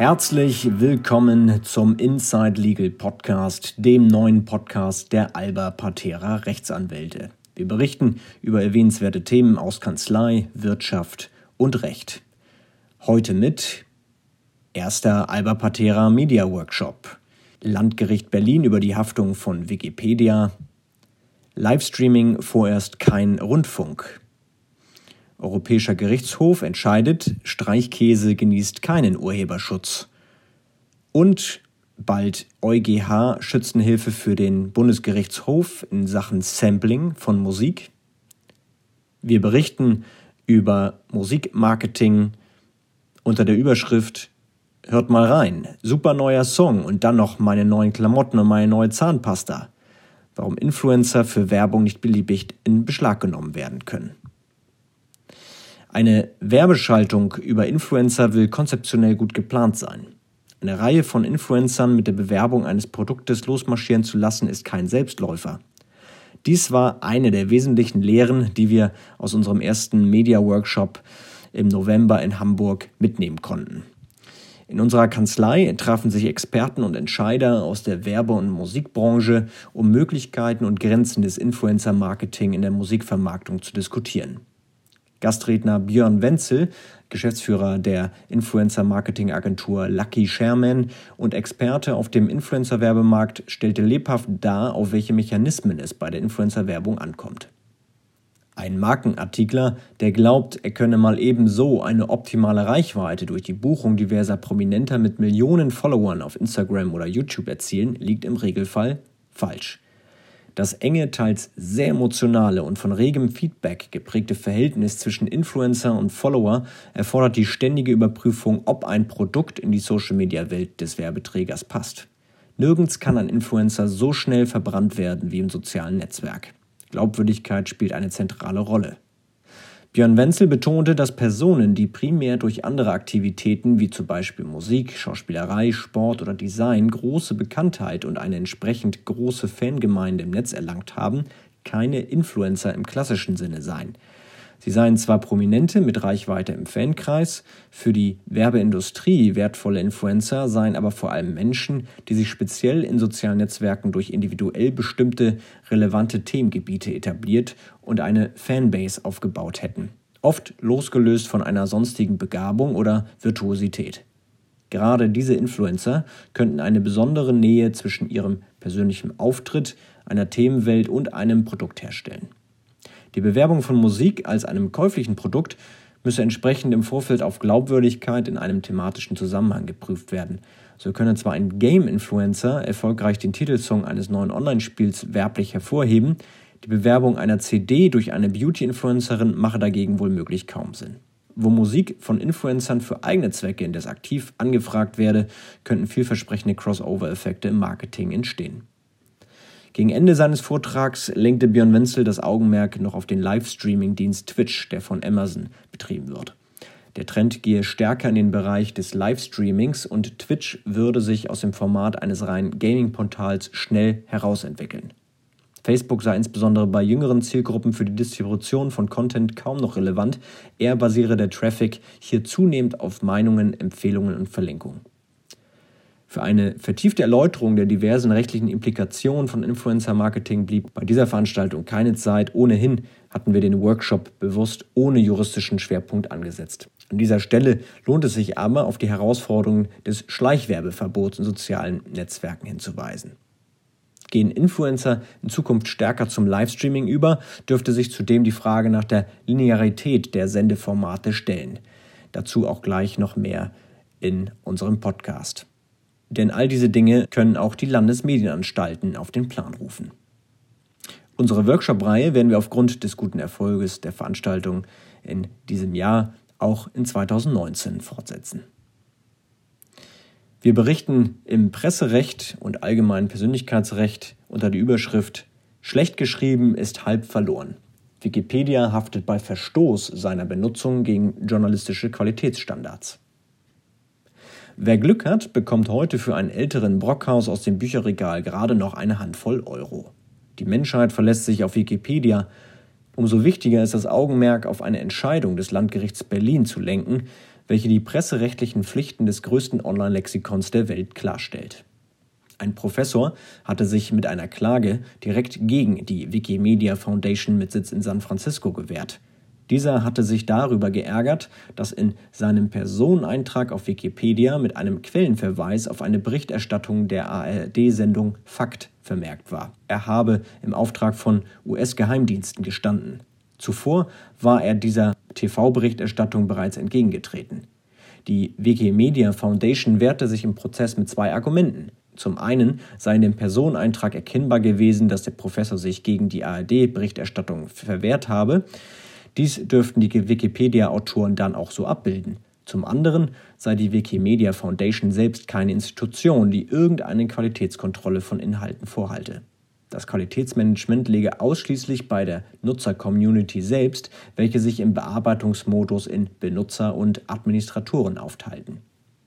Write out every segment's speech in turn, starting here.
Herzlich willkommen zum Inside Legal Podcast, dem neuen Podcast der Alba Patera Rechtsanwälte. Wir berichten über erwähnenswerte Themen aus Kanzlei, Wirtschaft und Recht. Heute mit erster Alba Patera Media Workshop, Landgericht Berlin über die Haftung von Wikipedia, Livestreaming vorerst kein Rundfunk. Europäischer Gerichtshof entscheidet, Streichkäse genießt keinen Urheberschutz. Und bald EuGH Schützenhilfe für den Bundesgerichtshof in Sachen Sampling von Musik. Wir berichten über Musikmarketing unter der Überschrift Hört mal rein, super neuer Song und dann noch meine neuen Klamotten und meine neue Zahnpasta. Warum Influencer für Werbung nicht beliebig in Beschlag genommen werden können. Eine Werbeschaltung über Influencer will konzeptionell gut geplant sein. Eine Reihe von Influencern mit der Bewerbung eines Produktes losmarschieren zu lassen, ist kein Selbstläufer. Dies war eine der wesentlichen Lehren, die wir aus unserem ersten Media-Workshop im November in Hamburg mitnehmen konnten. In unserer Kanzlei trafen sich Experten und Entscheider aus der Werbe- und Musikbranche, um Möglichkeiten und Grenzen des Influencer-Marketing in der Musikvermarktung zu diskutieren. Gastredner Björn Wenzel, Geschäftsführer der Influencer-Marketing-Agentur Lucky Sherman und Experte auf dem Influencer-Werbemarkt, stellte lebhaft dar, auf welche Mechanismen es bei der Influencer-Werbung ankommt. Ein Markenartikler, der glaubt, er könne mal ebenso eine optimale Reichweite durch die Buchung diverser Prominenter mit Millionen Followern auf Instagram oder YouTube erzielen, liegt im Regelfall falsch. Das enge, teils sehr emotionale und von regem Feedback geprägte Verhältnis zwischen Influencer und Follower erfordert die ständige Überprüfung, ob ein Produkt in die Social-Media-Welt des Werbeträgers passt. Nirgends kann ein Influencer so schnell verbrannt werden wie im sozialen Netzwerk. Glaubwürdigkeit spielt eine zentrale Rolle. Björn Wenzel betonte, dass Personen, die primär durch andere Aktivitäten wie zum Beispiel Musik, Schauspielerei, Sport oder Design große Bekanntheit und eine entsprechend große Fangemeinde im Netz erlangt haben, keine Influencer im klassischen Sinne seien. Sie seien zwar Prominente mit Reichweite im Fankreis, für die Werbeindustrie wertvolle Influencer seien aber vor allem Menschen, die sich speziell in sozialen Netzwerken durch individuell bestimmte relevante Themengebiete etabliert und eine Fanbase aufgebaut hätten, oft losgelöst von einer sonstigen Begabung oder Virtuosität. Gerade diese Influencer könnten eine besondere Nähe zwischen ihrem persönlichen Auftritt, einer Themenwelt und einem Produkt herstellen. Die Bewerbung von Musik als einem käuflichen Produkt müsse entsprechend im Vorfeld auf Glaubwürdigkeit in einem thematischen Zusammenhang geprüft werden. So könne zwar ein Game-Influencer erfolgreich den Titelsong eines neuen Online-Spiels werblich hervorheben, die Bewerbung einer CD durch eine Beauty-Influencerin mache dagegen wohl möglich kaum Sinn. Wo Musik von Influencern für eigene Zwecke indes aktiv angefragt werde, könnten vielversprechende Crossover-Effekte im Marketing entstehen. Gegen Ende seines Vortrags lenkte Björn Wenzel das Augenmerk noch auf den Livestreaming-Dienst Twitch, der von Amazon betrieben wird. Der Trend gehe stärker in den Bereich des Livestreamings und Twitch würde sich aus dem Format eines reinen Gaming-Portals schnell herausentwickeln. Facebook sei insbesondere bei jüngeren Zielgruppen für die Distribution von Content kaum noch relevant, eher basiere der Traffic hier zunehmend auf Meinungen, Empfehlungen und Verlinkungen. Für eine vertiefte Erläuterung der diversen rechtlichen Implikationen von Influencer-Marketing blieb bei dieser Veranstaltung keine Zeit. Ohnehin hatten wir den Workshop bewusst ohne juristischen Schwerpunkt angesetzt. An dieser Stelle lohnt es sich aber, auf die Herausforderungen des Schleichwerbeverbots in sozialen Netzwerken hinzuweisen. Gehen Influencer in Zukunft stärker zum Livestreaming über, dürfte sich zudem die Frage nach der Linearität der Sendeformate stellen. Dazu auch gleich noch mehr in unserem Podcast. Denn all diese Dinge können auch die Landesmedienanstalten auf den Plan rufen. Unsere Workshop-Reihe werden wir aufgrund des guten Erfolges der Veranstaltung in diesem Jahr auch in 2019 fortsetzen. Wir berichten im Presserecht und allgemeinen Persönlichkeitsrecht unter der Überschrift Schlecht geschrieben ist halb verloren. Wikipedia haftet bei Verstoß seiner Benutzung gegen journalistische Qualitätsstandards. Wer Glück hat, bekommt heute für einen älteren Brockhaus aus dem Bücherregal gerade noch eine Handvoll Euro. Die Menschheit verlässt sich auf Wikipedia. Umso wichtiger ist das Augenmerk auf eine Entscheidung des Landgerichts Berlin zu lenken, welche die presserechtlichen Pflichten des größten Online-Lexikons der Welt klarstellt. Ein Professor hatte sich mit einer Klage direkt gegen die Wikimedia Foundation mit Sitz in San Francisco gewehrt. Dieser hatte sich darüber geärgert, dass in seinem Personeneintrag auf Wikipedia mit einem Quellenverweis auf eine Berichterstattung der ARD-Sendung Fakt vermerkt war. Er habe im Auftrag von US-Geheimdiensten gestanden. Zuvor war er dieser TV-Berichterstattung bereits entgegengetreten. Die Wikimedia Foundation wehrte sich im Prozess mit 2 Argumenten. Zum einen sei in dem Personeneintrag erkennbar gewesen, dass der Professor sich gegen die ARD-Berichterstattung verwehrt habe. Dies dürften die Wikipedia-Autoren dann auch so abbilden. Zum anderen sei die Wikimedia Foundation selbst keine Institution, die irgendeine Qualitätskontrolle von Inhalten vorhalte. Das Qualitätsmanagement liege ausschließlich bei der Nutzer-Community selbst, welche sich im Bearbeitungsmodus in Benutzer und Administratoren aufteilten.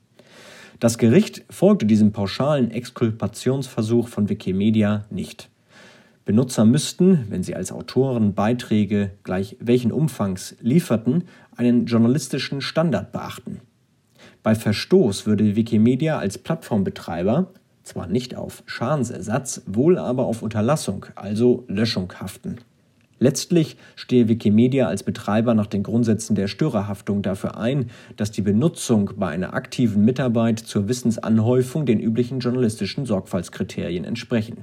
Das Gericht folgte diesem pauschalen Exkulpationsversuch von Wikimedia nicht. Benutzer müssten, wenn sie als Autoren Beiträge gleich welchen Umfangs lieferten, einen journalistischen Standard beachten. Bei Verstoß würde Wikimedia als Plattformbetreiber zwar nicht auf Schadensersatz, wohl aber auf Unterlassung, also Löschung haften. Letztlich stehe Wikimedia als Betreiber nach den Grundsätzen der Störerhaftung dafür ein, dass die Benutzung bei einer aktiven Mitarbeit zur Wissensanhäufung den üblichen journalistischen Sorgfaltskriterien entsprechen.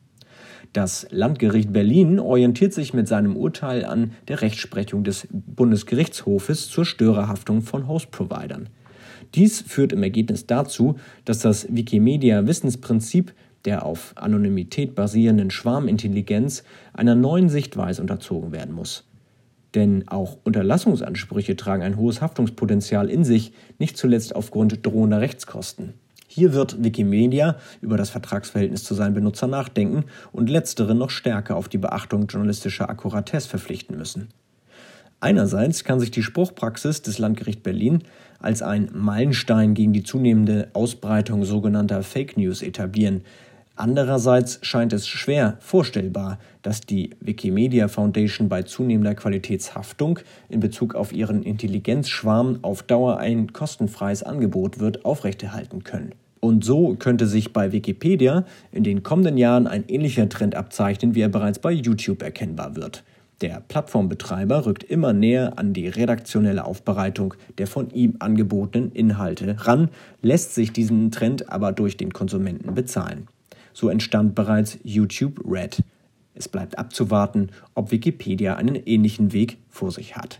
Das Landgericht Berlin orientiert sich mit seinem Urteil an der Rechtsprechung des Bundesgerichtshofes zur Störerhaftung von Host-Providern. Dies führt im Ergebnis dazu, dass das Wikimedia-Wissensprinzip der auf Anonymität basierenden Schwarmintelligenz einer neuen Sichtweise unterzogen werden muss. Denn auch Unterlassungsansprüche tragen ein hohes Haftungspotenzial in sich, nicht zuletzt aufgrund drohender Rechtskosten. Hier wird Wikimedia über das Vertragsverhältnis zu seinen Benutzern nachdenken und letztere noch stärker auf die Beachtung journalistischer Akkuratesse verpflichten müssen. Einerseits kann sich die Spruchpraxis des Landgerichts Berlin als ein Meilenstein gegen die zunehmende Ausbreitung sogenannter Fake News etablieren. Andererseits scheint es schwer vorstellbar, dass die Wikimedia Foundation bei zunehmender Qualitätshaftung in Bezug auf ihren Intelligenzschwarm auf Dauer ein kostenfreies Angebot wird aufrechterhalten können. Und so könnte sich bei Wikipedia in den kommenden Jahren ein ähnlicher Trend abzeichnen, wie er bereits bei YouTube erkennbar wird. Der Plattformbetreiber rückt immer näher an die redaktionelle Aufbereitung der von ihm angebotenen Inhalte ran, lässt sich diesen Trend aber durch den Konsumenten bezahlen. So entstand bereits YouTube Red. Es bleibt abzuwarten, ob Wikipedia einen ähnlichen Weg vor sich hat.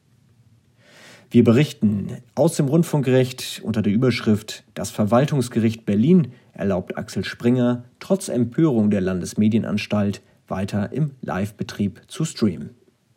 Wir berichten aus dem Rundfunkrecht unter der Überschrift „Das Verwaltungsgericht Berlin erlaubt Axel Springer trotz Empörung der Landesmedienanstalt weiter im Live-Betrieb zu streamen“.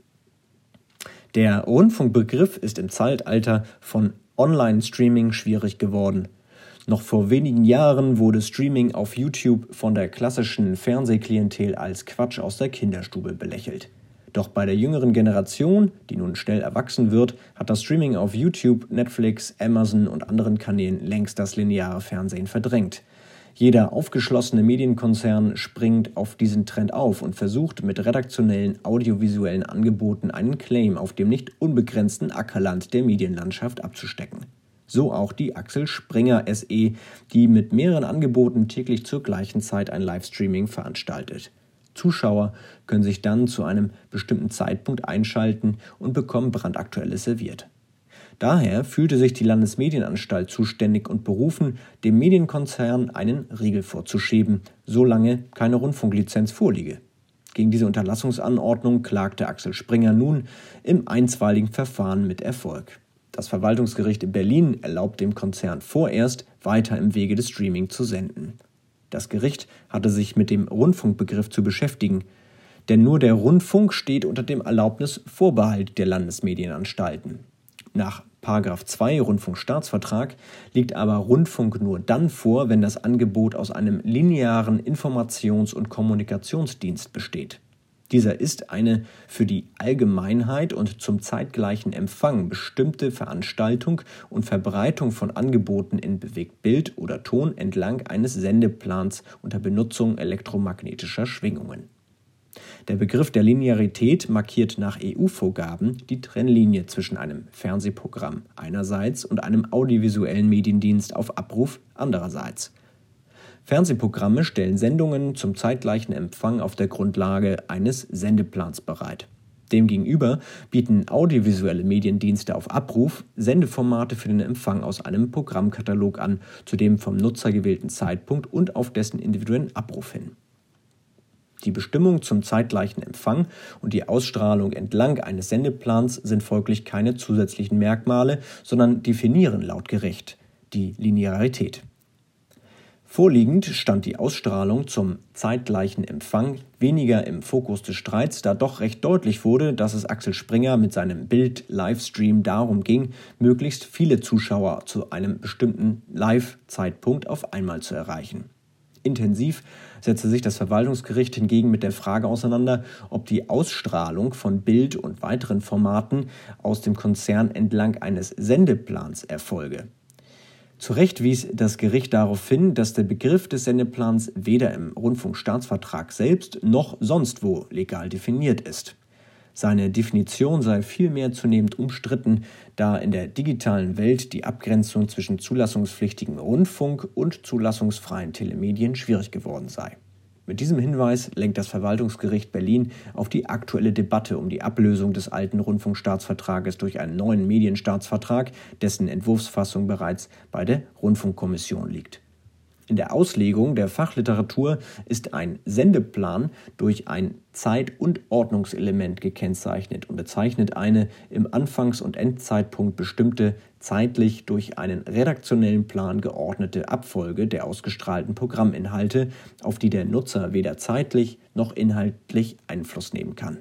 Der Rundfunkbegriff ist im Zeitalter von Online-Streaming schwierig geworden. Noch vor wenigen Jahren wurde Streaming auf YouTube von der klassischen Fernsehklientel als Quatsch aus der Kinderstube belächelt. Doch bei der jüngeren Generation, die nun schnell erwachsen wird, hat das Streaming auf YouTube, Netflix, Amazon und anderen Kanälen längst das lineare Fernsehen verdrängt. Jeder aufgeschlossene Medienkonzern springt auf diesen Trend auf und versucht mit redaktionellen audiovisuellen Angeboten einen Claim auf dem nicht unbegrenzten Ackerland der Medienlandschaft abzustecken. So auch die Axel Springer SE, die mit mehreren Angeboten täglich zur gleichen Zeit ein Livestreaming veranstaltet. Zuschauer können sich dann zu einem bestimmten Zeitpunkt einschalten und bekommen brandaktuelles serviert. Daher fühlte sich die Landesmedienanstalt zuständig und berufen, dem Medienkonzern einen Riegel vorzuschieben, solange keine Rundfunklizenz vorliege. Gegen diese Unterlassungsanordnung klagte Axel Springer nun im einstweiligen Verfahren mit Erfolg. Das Verwaltungsgericht Berlin erlaubt dem Konzern vorerst, weiter im Wege des Streaming zu senden. Das Gericht hatte sich mit dem Rundfunkbegriff zu beschäftigen, denn nur der Rundfunk steht unter dem Erlaubnisvorbehalt der Landesmedienanstalten. Nach § 2 Rundfunkstaatsvertrag liegt aber Rundfunk nur dann vor, wenn das Angebot aus einem linearen Informations- und Kommunikationsdienst besteht. Dieser ist eine für die Allgemeinheit und zum zeitgleichen Empfang bestimmte Veranstaltung und Verbreitung von Angeboten in Bewegtbild oder Ton entlang eines Sendeplans unter Benutzung elektromagnetischer Schwingungen. Der Begriff der Linearität markiert nach EU-Vorgaben die Trennlinie zwischen einem Fernsehprogramm einerseits und einem audiovisuellen Mediendienst auf Abruf andererseits. Fernsehprogramme stellen Sendungen zum zeitgleichen Empfang auf der Grundlage eines Sendeplans bereit. Demgegenüber bieten audiovisuelle Mediendienste auf Abruf Sendeformate für den Empfang aus einem Programmkatalog an, zu dem vom Nutzer gewählten Zeitpunkt und auf dessen individuellen Abruf hin. Die Bestimmung zum zeitgleichen Empfang und die Ausstrahlung entlang eines Sendeplans sind folglich keine zusätzlichen Merkmale, sondern definieren lautgerecht die Linearität. Vorliegend stand die Ausstrahlung zum zeitgleichen Empfang weniger im Fokus des Streits, da doch recht deutlich wurde, dass es Axel Springer mit seinem Bild-Livestream darum ging, möglichst viele Zuschauer zu einem bestimmten Live-Zeitpunkt auf einmal zu erreichen. Intensiv setzte sich das Verwaltungsgericht hingegen mit der Frage auseinander, ob die Ausstrahlung von Bild und weiteren Formaten aus dem Konzern entlang eines Sendeplans erfolge. Zu Recht wies das Gericht darauf hin, dass der Begriff des Sendeplans weder im Rundfunkstaatsvertrag selbst noch sonst wo legal definiert ist. Seine Definition sei vielmehr zunehmend umstritten, da in der digitalen Welt die Abgrenzung zwischen zulassungspflichtigem Rundfunk und zulassungsfreien Telemedien schwierig geworden sei. Mit diesem Hinweis lenkt das Verwaltungsgericht Berlin auf die aktuelle Debatte um die Ablösung des alten Rundfunkstaatsvertrages durch einen neuen Medienstaatsvertrag, dessen Entwurfsfassung bereits bei der Rundfunkkommission liegt. In der Auslegung der Fachliteratur ist ein Sendeplan durch ein Zeit- und Ordnungselement gekennzeichnet und bezeichnet eine im Anfangs- und Endzeitpunkt bestimmte, zeitlich durch einen redaktionellen Plan geordnete Abfolge der ausgestrahlten Programminhalte, auf die der Nutzer weder zeitlich noch inhaltlich Einfluss nehmen kann.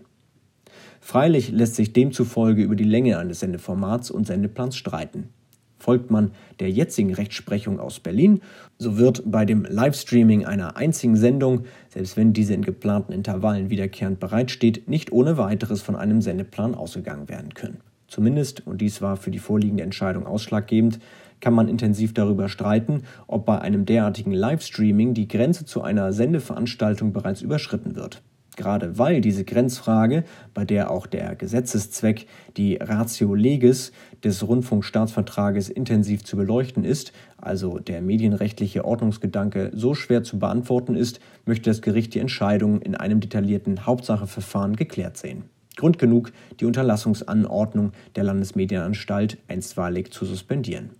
Freilich lässt sich demzufolge über die Länge eines Sendeformats und Sendeplans streiten. Folgt man der jetzigen Rechtsprechung aus Berlin, so wird bei dem Livestreaming einer einzigen Sendung, selbst wenn diese in geplanten Intervallen wiederkehrend bereitsteht, nicht ohne weiteres von einem Sendeplan ausgegangen werden können. Zumindest, und dies war für die vorliegende Entscheidung ausschlaggebend, kann man intensiv darüber streiten, ob bei einem derartigen Livestreaming die Grenze zu einer Sendeveranstaltung bereits überschritten wird. Gerade weil diese Grenzfrage, bei der auch der Gesetzeszweck, die Ratio legis des Rundfunkstaatsvertrages intensiv zu beleuchten ist, also der medienrechtliche Ordnungsgedanke so schwer zu beantworten ist, möchte das Gericht die Entscheidung in einem detaillierten Hauptsacheverfahren geklärt sehen. Grund genug, die Unterlassungsanordnung der Landesmedienanstalt einstweilig zu suspendieren.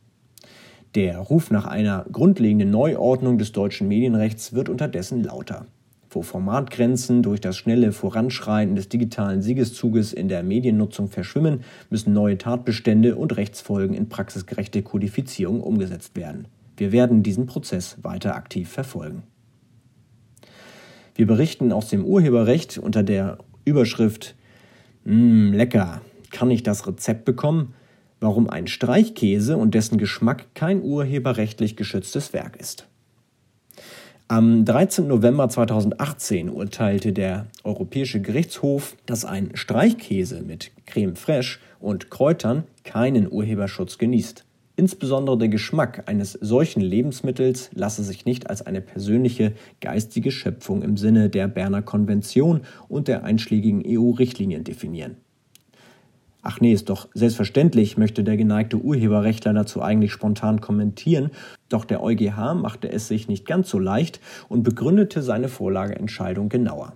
Der Ruf nach einer grundlegenden Neuordnung des deutschen Medienrechts wird unterdessen lauter. Wo Formatgrenzen durch das schnelle Voranschreiten des digitalen Siegeszuges in der Mediennutzung verschwimmen, müssen neue Tatbestände und Rechtsfolgen in praxisgerechte Kodifizierung umgesetzt werden. Wir werden diesen Prozess weiter aktiv verfolgen. Wir berichten aus dem Urheberrecht unter der Überschrift lecker, kann ich das Rezept bekommen? Warum ein Streichkäse und dessen Geschmack kein urheberrechtlich geschütztes Werk ist. Am 13. November 2018 urteilte der Europäische Gerichtshof, dass ein Streichkäse mit Creme fraiche und Kräutern keinen Urheberschutz genießt. Insbesondere der Geschmack eines solchen Lebensmittels lasse sich nicht als eine persönliche geistige Schöpfung im Sinne der Berner Konvention und der einschlägigen EU-Richtlinien definieren. Ach nee, ist doch selbstverständlich, möchte der geneigte Urheberrechtler dazu eigentlich spontan kommentieren, doch der EuGH machte es sich nicht ganz so leicht und begründete seine Vorlageentscheidung genauer.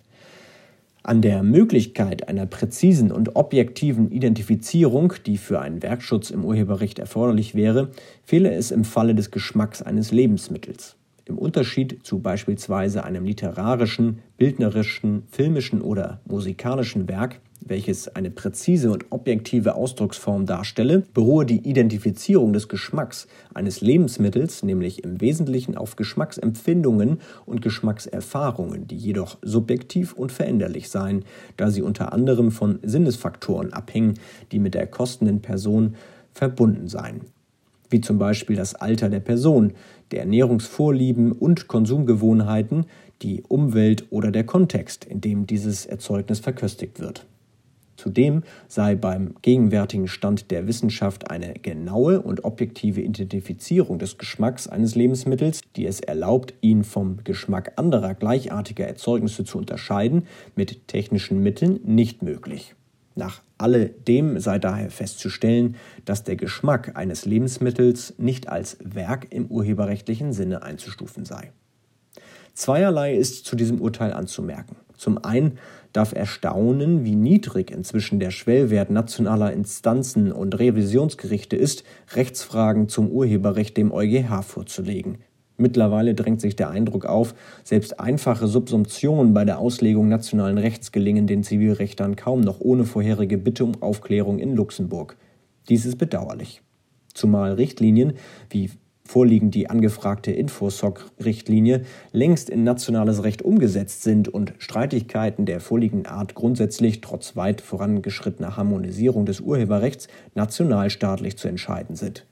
An der Möglichkeit einer präzisen und objektiven Identifizierung, die für einen Werkschutz im Urheberrecht erforderlich wäre, fehle es im Falle des Geschmacks eines Lebensmittels. Im Unterschied zu beispielsweise einem literarischen, bildnerischen, filmischen oder musikalischen Werk, welches eine präzise und objektive Ausdrucksform darstelle, beruhe die Identifizierung des Geschmacks eines Lebensmittels nämlich im Wesentlichen auf Geschmacksempfindungen und Geschmackserfahrungen, die jedoch subjektiv und veränderlich seien, da sie unter anderem von Sinnesfaktoren abhängen, die mit der kostenden Person verbunden seien, wie zum Beispiel das Alter der Person, der Ernährungsvorlieben und Konsumgewohnheiten, die Umwelt oder der Kontext, in dem dieses Erzeugnis verköstigt wird. Zudem sei beim gegenwärtigen Stand der Wissenschaft eine genaue und objektive Identifizierung des Geschmacks eines Lebensmittels, die es erlaubt, ihn vom Geschmack anderer gleichartiger Erzeugnisse zu unterscheiden, mit technischen Mitteln nicht möglich. Nach alledem sei daher festzustellen, dass der Geschmack eines Lebensmittels nicht als Werk im urheberrechtlichen Sinne einzustufen sei. Zweierlei ist zu diesem Urteil anzumerken. Zum einen darf erstaunen, wie niedrig inzwischen der Schwellwert nationaler Instanzen und Revisionsgerichte ist, Rechtsfragen zum Urheberrecht dem EuGH vorzulegen. Mittlerweile drängt sich der Eindruck auf, selbst einfache Subsumptionen bei der Auslegung nationalen Rechts gelingen den Zivilrechtern kaum noch ohne vorherige Bitte um Aufklärung in Luxemburg. Dies ist bedauerlich. Zumal Richtlinien, wie vorliegend die angefragte Infosoc-Richtlinie, längst in nationales Recht umgesetzt sind und Streitigkeiten der vorliegenden Art grundsätzlich trotz weit vorangeschrittener Harmonisierung des Urheberrechts nationalstaatlich zu entscheiden sind.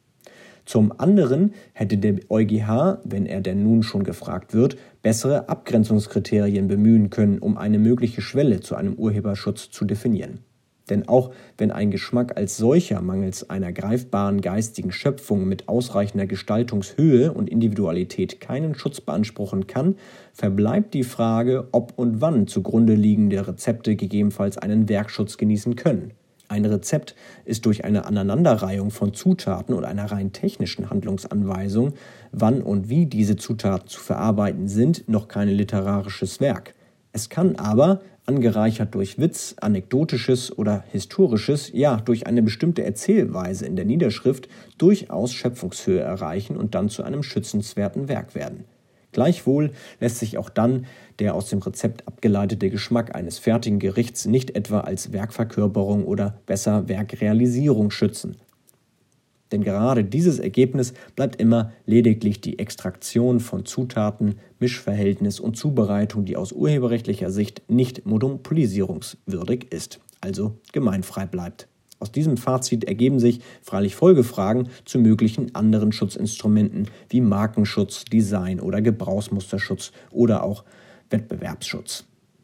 Zum anderen hätte der EuGH, wenn er denn nun schon gefragt wird, bessere Abgrenzungskriterien bemühen können, um eine mögliche Schwelle zu einem Urheberschutz zu definieren. Denn auch wenn ein Geschmack als solcher mangels einer greifbaren geistigen Schöpfung mit ausreichender Gestaltungshöhe und Individualität keinen Schutz beanspruchen kann, verbleibt die Frage, ob und wann zugrunde liegende Rezepte gegebenenfalls einen Werkschutz genießen können. Ein Rezept ist durch eine Aneinanderreihung von Zutaten und einer rein technischen Handlungsanweisung, wann und wie diese Zutaten zu verarbeiten sind, noch kein literarisches Werk. Es kann aber, angereichert durch Witz, Anekdotisches oder Historisches, ja durch eine bestimmte Erzählweise in der Niederschrift, durchaus Schöpfungshöhe erreichen und dann zu einem schützenswerten Werk werden. Gleichwohl lässt sich auch dann der aus dem Rezept abgeleitete Geschmack eines fertigen Gerichts nicht etwa als Werkverkörperung oder besser Werkrealisierung schützen. Denn gerade dieses Ergebnis bleibt immer lediglich die Extraktion von Zutaten, Mischverhältnis und Zubereitung, die aus urheberrechtlicher Sicht nicht monopolisierungswürdig ist, also gemeinfrei bleibt. Aus diesem Fazit ergeben sich freilich Folgefragen zu möglichen anderen Schutzinstrumenten wie Markenschutz, Design- oder Gebrauchsmusterschutz oder auch Wettbewerbsschutz.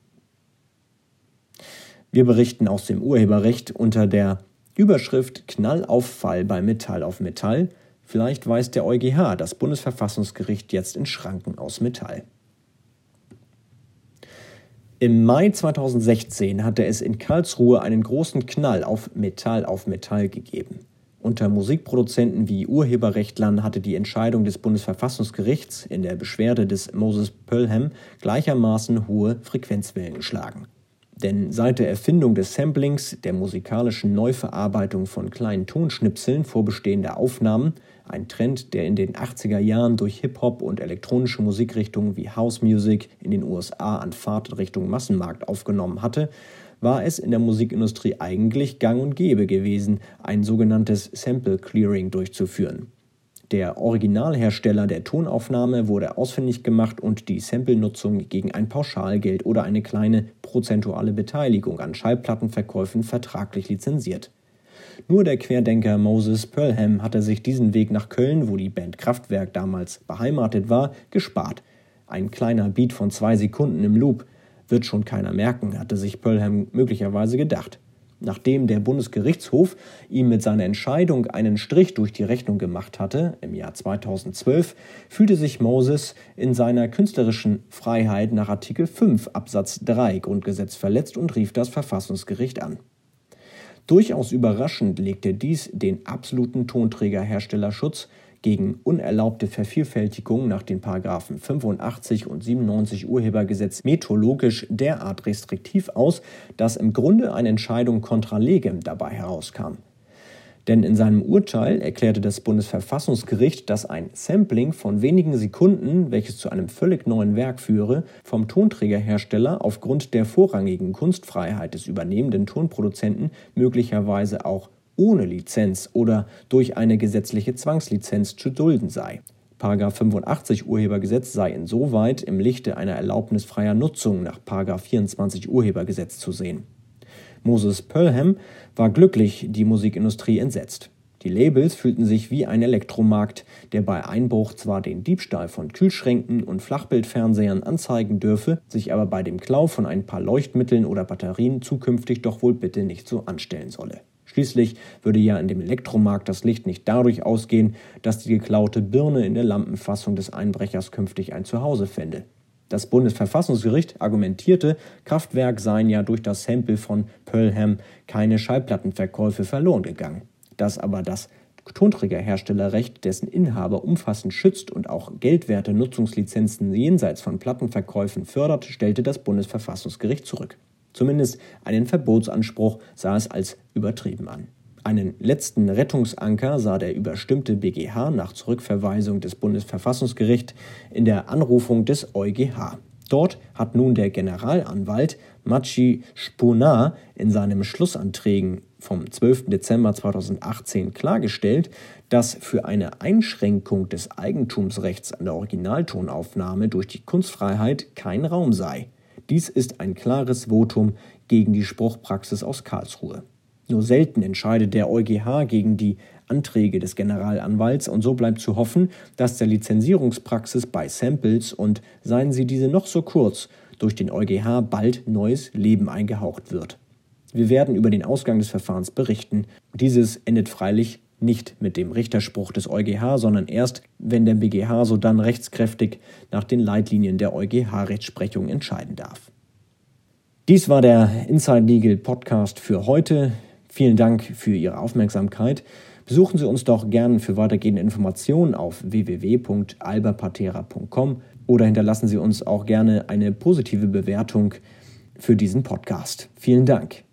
Wir berichten aus dem Urheberrecht unter der Überschrift Knallauffall bei Metall auf Metall. Vielleicht weist der EuGH das Bundesverfassungsgericht jetzt in Schranken aus Metall. Im Mai 2016 hatte es in Karlsruhe einen großen Knall auf Metall gegeben. Unter Musikproduzenten wie Urheberrechtlern hatte die Entscheidung des Bundesverfassungsgerichts in der Beschwerde des Moses Pelham gleichermaßen hohe Frequenzwellen geschlagen. Denn seit der Erfindung des Samplings, der musikalischen Neuverarbeitung von kleinen Tonschnipseln vorbestehender Aufnahmen, ein Trend, der in den 80er Jahren durch Hip-Hop und elektronische Musikrichtungen wie House Music in den USA an Fahrt in Richtung Massenmarkt aufgenommen hatte, war es in der Musikindustrie eigentlich gang und gäbe gewesen, ein sogenanntes Sample Clearing durchzuführen. Der Originalhersteller der Tonaufnahme wurde ausfindig gemacht und die Sample-Nutzung gegen ein Pauschalgeld oder eine kleine prozentuale Beteiligung an Schallplattenverkäufen vertraglich lizenziert. Nur der Querdenker Moses Pelham hatte sich diesen Weg nach Köln, wo die Band Kraftwerk damals beheimatet war, gespart. Ein kleiner Beat von 2 Sekunden im Loop wird schon keiner merken, hatte sich Pelham möglicherweise gedacht. Nachdem der Bundesgerichtshof ihm mit seiner Entscheidung einen Strich durch die Rechnung gemacht hatte, im Jahr 2012, fühlte sich Moses in seiner künstlerischen Freiheit nach Artikel 5 Absatz 3 Grundgesetz verletzt und rief das Verfassungsgericht an. Durchaus überraschend legte dies den absoluten Tonträgerherstellerschutz gegen unerlaubte Vervielfältigung nach den Paragraphen 85 und 97 Urhebergesetz methodologisch derart restriktiv aus, dass im Grunde eine Entscheidung contra legem dabei herauskam. Denn in seinem Urteil erklärte das Bundesverfassungsgericht, dass ein Sampling von wenigen Sekunden, welches zu einem völlig neuen Werk führe, vom Tonträgerhersteller aufgrund der vorrangigen Kunstfreiheit des übernehmenden Tonproduzenten möglicherweise auch ohne Lizenz oder durch eine gesetzliche Zwangslizenz zu dulden sei. § 85 Urhebergesetz sei insoweit im Lichte einer Erlaubnis freier Nutzung nach § 24 Urhebergesetz zu sehen. Moses Pelham war glücklich, die Musikindustrie entsetzt. Die Labels fühlten sich wie ein Elektromarkt, der bei Einbruch zwar den Diebstahl von Kühlschränken und Flachbildfernsehern anzeigen dürfe, sich aber bei dem Klau von ein paar Leuchtmitteln oder Batterien zukünftig doch wohl bitte nicht so anstellen solle. Schließlich würde ja in dem Elektromarkt das Licht nicht dadurch ausgehen, dass die geklaute Birne in der Lampenfassung des Einbrechers künftig ein Zuhause fände. Das Bundesverfassungsgericht argumentierte, Kraftwerk seien ja durch das Sample von Pelham keine Schallplattenverkäufe verloren gegangen. Dass aber das Tonträgerherstellerrecht dessen Inhaber umfassend schützt und auch geldwerte Nutzungslizenzen jenseits von Plattenverkäufen fördert, stellte das Bundesverfassungsgericht zurück. Zumindest einen Verbotsanspruch sah es als übertrieben an. Einen letzten Rettungsanker sah der überstimmte BgH nach Zurückverweisung des Bundesverfassungsgerichts in der Anrufung des EuGH. Dort hat nun der Generalanwalt Maciej Szpona in seinen Schlussanträgen vom 12. Dezember 2018 klargestellt, dass für eine Einschränkung des Eigentumsrechts an der Originaltonaufnahme durch die Kunstfreiheit kein Raum sei. Dies ist ein klares Votum gegen die Spruchpraxis aus Karlsruhe. Nur selten entscheidet der EuGH gegen die Anträge des Generalanwalts und so bleibt zu hoffen, dass der Lizenzierungspraxis bei Samples und, seien sie diese noch so kurz, durch den EuGH bald neues Leben eingehaucht wird. Wir werden über den Ausgang des Verfahrens berichten. Dieses endet freilich nicht mit dem Richterspruch des EuGH, sondern erst, wenn der BgH sodann rechtskräftig nach den Leitlinien der EuGH-Rechtsprechung entscheiden darf. Dies war der Inside Legal Podcast für heute. Vielen Dank für Ihre Aufmerksamkeit. Besuchen Sie uns doch gern für weitergehende Informationen auf www.alberpatera.com oder hinterlassen Sie uns auch gerne eine positive Bewertung für diesen Podcast. Vielen Dank.